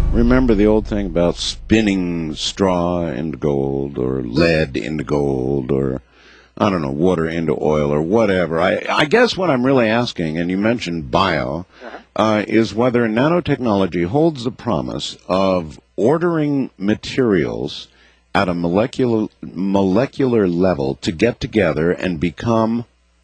Remember the old thing about spinning straw into gold or lead into gold or, I don't know, water into oil or whatever. I guess what I'm really asking, and you mentioned bio, is whether nanotechnology holds the promise of ordering materials at a molecular level to get together and become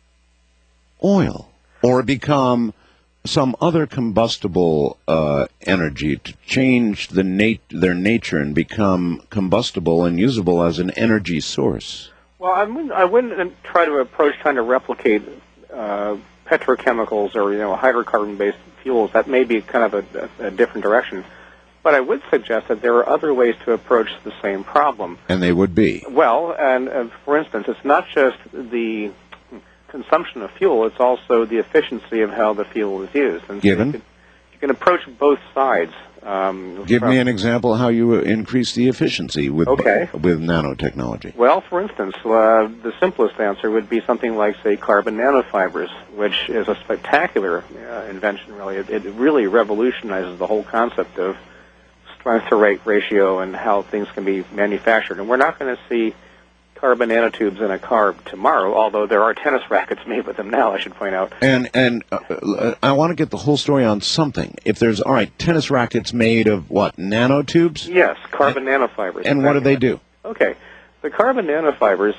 oil or become some other combustible energy to change their nature and become combustible and usable as an energy source. Well, I wouldn't try to approach trying to replicate petrochemicals or hydrocarbon-based fuels. That may be kind of a different direction. But I would suggest that there are other ways to approach the same problem. And they would be? Well, and for instance, it's not just the consumption of fuel, it's also the efficiency of how the fuel is used. And Given? So you can approach both sides. Give me an example how you increase the efficiency with nanotechnology. Well, for instance, the simplest answer would be something like, say, carbon nanofibers, which is a spectacular invention, really. It really revolutionizes the whole concept of strength-to-weight ratio and how things can be manufactured. And we're not going to see carbon nanotubes in a car tomorrow, although there are tennis rackets made with them now, I should point out. And I want to get the whole story on something. If there's, all right, tennis rackets made of what, nanotubes? Yes, carbon nanofibers. And what do they do? Okay. The carbon nanofibers,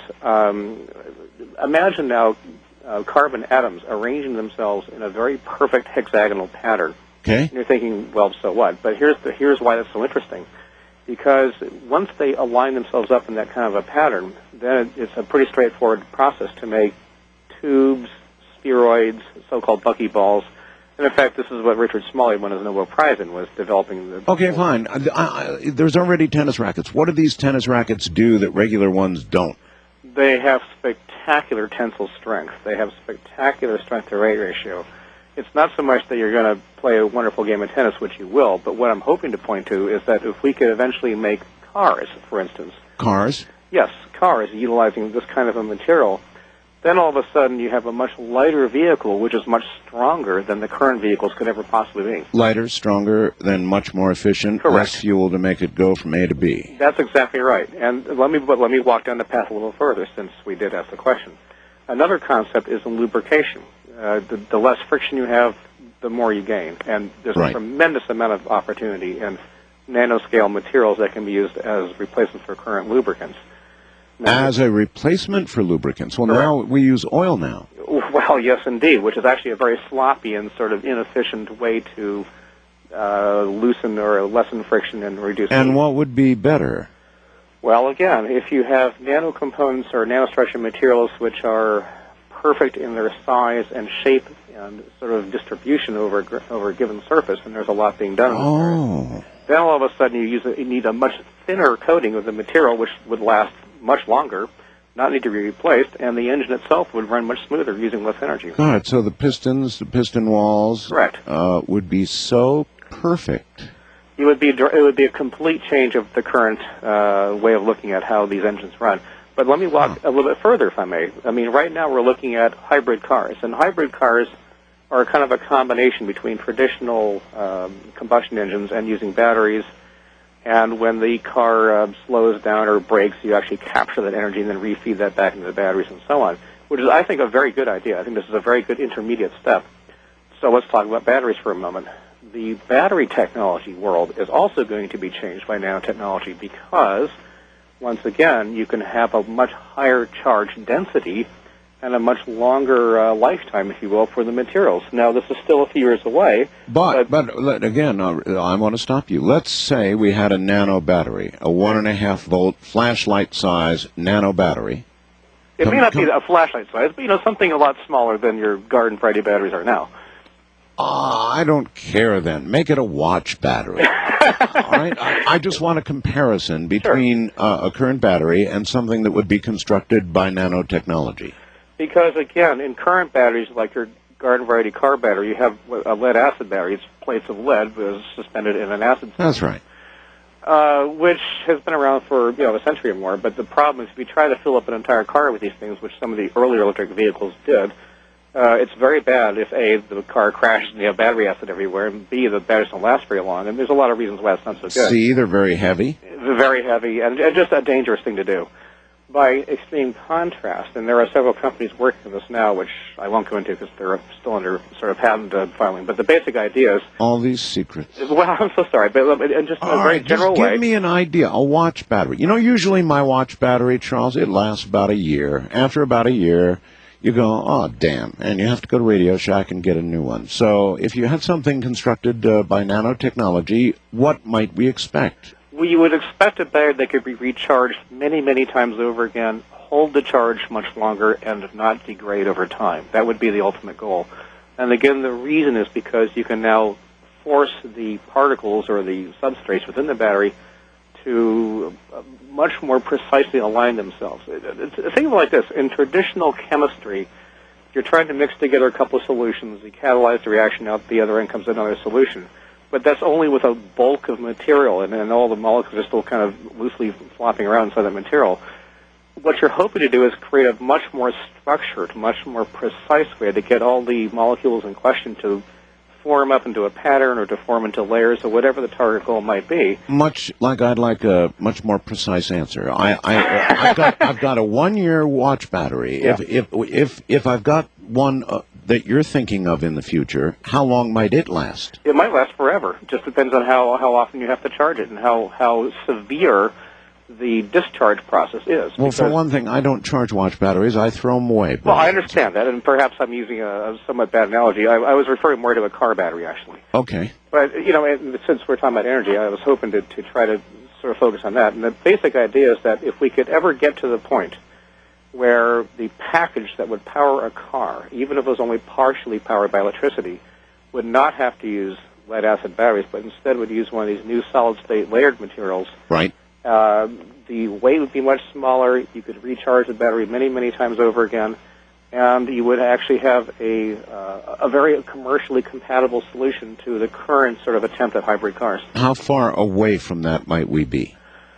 imagine now carbon atoms arranging themselves in a very perfect hexagonal pattern. Okay. And you're thinking, well, so what? But here's why that's so interesting. Because once they align themselves up in that kind of a pattern, then it's a pretty straightforward process to make tubes, spheroids, so-called buckyballs. And in fact, this is what Richard Smalley won his Nobel Prize in, was developing the... Okay, fine. There's already tennis rackets. What do these tennis rackets do that regular ones don't? They have spectacular tensile strength. They have spectacular strength-to-weight ratio. It's not so much that you're going to play a wonderful game of tennis, which you will, but what I'm hoping to point to is that if we could eventually make cars, for instance... Cars? Yes, cars, utilizing this kind of a material, then all of a sudden you have a much lighter vehicle, which is much stronger than the current vehicles could ever possibly be. Lighter, stronger, then much more efficient, correct. Less fuel to make it go from A to B. That's exactly right. And let me walk down the path a little further, since we did ask the question. Another concept is in lubrication. The less friction you have, the more you gain. And there's a tremendous amount of opportunity in nanoscale materials that can be used as replacements for current lubricants. Now, as a replacement for lubricants? Well, now we use oil now. Well, yes, indeed, which is actually a very sloppy and sort of inefficient way to loosen or lessen friction and reduce... And what would be better? Well, again, if you have nanocomponents or nanostructured materials which are perfect in their size and shape and sort of distribution over a given surface, and there's a lot being done in this area. Then all of a sudden you need a much thinner coating of the material, which would last much longer, not need to be replaced, and the engine itself would run much smoother using less energy. All right, so the pistons, the piston walls, correct, would be so perfect. It would be a complete change of the current way of looking at how these engines run. But let me walk a little bit further, if I may. I mean, right now we're looking at hybrid cars, and hybrid cars are kind of a combination between traditional combustion engines and using batteries. And when the car slows down or brakes, you actually capture that energy and then refeed that back into the batteries and so on, which is, I think, a very good idea. I think this is a very good intermediate step. So let's talk about batteries for a moment. The battery technology world is also going to be changed by nanotechnology because, once again, you can have a much higher charge density and a much longer lifetime, if you will, for the materials. Now, this is still a few years away. But again, I want to stop you. Let's say we had a nano battery, a 1.5-volt flashlight size nano battery. It may not be a flashlight size, but something a lot smaller than your garden variety batteries are now. I don't care then. Make it a watch battery. All right? I just want a comparison between a current battery and something that would be constructed by nanotechnology. Because, again, in current batteries, like your garden variety car battery, you have a lead-acid battery. It's plates of lead suspended in an acid. That's right. Which has been around for a century or more. But the problem is if you try to fill up an entire car with these things, which some of the earlier electric vehicles did, it's very bad if A, the car crashes and you have battery acid everywhere, and B, the batteries don't last very long. And there's a lot of reasons why it's not so good. C, they're very heavy. Very heavy, and just a dangerous thing to do. By extreme contrast, and there are several companies working on this now, which I won't go into because they're still under sort of patent filing, but the basic idea is... All these secrets. Well, I'm so sorry, but just in a very general way... Give me an idea. A watch battery. You know, usually my watch battery, Charles, it lasts about a year. After about a year, you go, oh, damn, and you have to go to Radio Shack and get a new one. So if you had something constructed by nanotechnology, what might we expect? We would expect a battery that could be recharged many, many times over again, hold the charge much longer, and not degrade over time. That would be the ultimate goal. And again, the reason is because you can now force the particles or the substrates within the battery to much more precisely align themselves. Think of it like this. In traditional chemistry, you're trying to mix together a couple of solutions. You catalyze the reaction, out the other end comes another solution. But that's only with a bulk of material, and all the molecules are still kind of loosely flopping around inside that material. What you're hoping to do is create a much more structured, much more precise way to get all the molecules in question to form up into a pattern or to form into layers or whatever the target goal might be. Much like I'd like a much more precise answer. I've got a 1-year watch battery. Yeah. If I've got one that you're thinking of in the future, how long might it last? It might last forever. It just depends on how often you have to charge it and how severe the discharge process is. Well, for one thing, I don't charge watch batteries. I throw them away. Well, I understand that, and perhaps I'm using a somewhat bad analogy. I was referring more to a car battery, actually. Okay. But, you know, since we're talking about energy, I was hoping to try to sort of focus on that. And the basic idea is that if we could ever get to the point where the package that would power a car, even if it was only partially powered by electricity, would not have to use lead-acid batteries, but instead would use one of these new solid-state layered materials. Right. The weight would be much smaller. You could recharge the battery many, many times over again, and you would actually have a very commercially compatible solution to the current sort of attempt at hybrid cars. How far away from that might we be?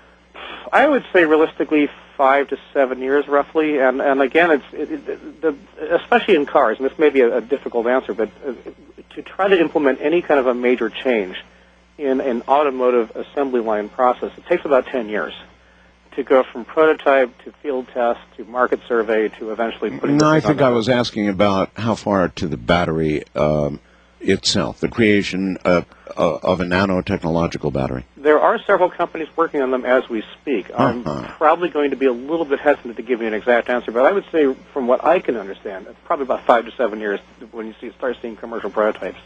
I would say realistically 5 to 7 years, roughly. And again, especially in cars, and this may be a difficult answer, but to try to implement any kind of a major change in an automotive assembly line process, it takes about 10 years to go from prototype to field test to market survey to eventually putting... No, I think I was asking about how far to the battery itself, the creation of a nanotechnological battery. There are several companies working on them as we speak. I'm probably going to be a little bit hesitant to give you an exact answer, but I would say from what I can understand, it's probably about 5 to 7 years when you start seeing commercial prototypes.